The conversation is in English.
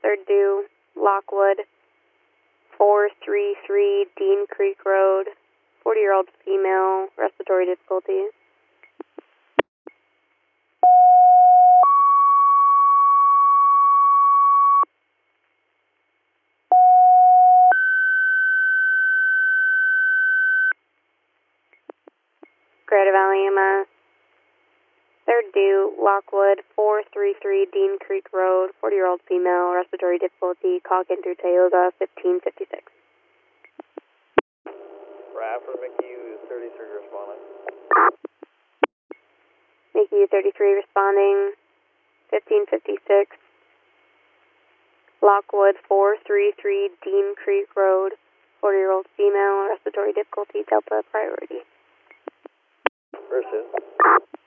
third due, Lockwood, 433 Dean Creek Road, 40-year-old female, respiratory difficulty. Greater Valley EMS, third due, Lockwood, 433 Dean Creek Road, 40-year-old female, respiratory difficulty, Calkin through Tioga, 1556. Bradford, McHugh 33 responding. McHugh 33 responding, 1556. Lockwood, 433 Dean Creek Road, 40-year-old female, respiratory difficulty, Delta priority. Pursuit.